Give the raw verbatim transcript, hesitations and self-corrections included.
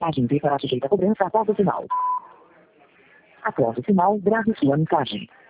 Mensagem B para sujeita a cobrança após o sinal. Após o sinal, grave sua mensagem.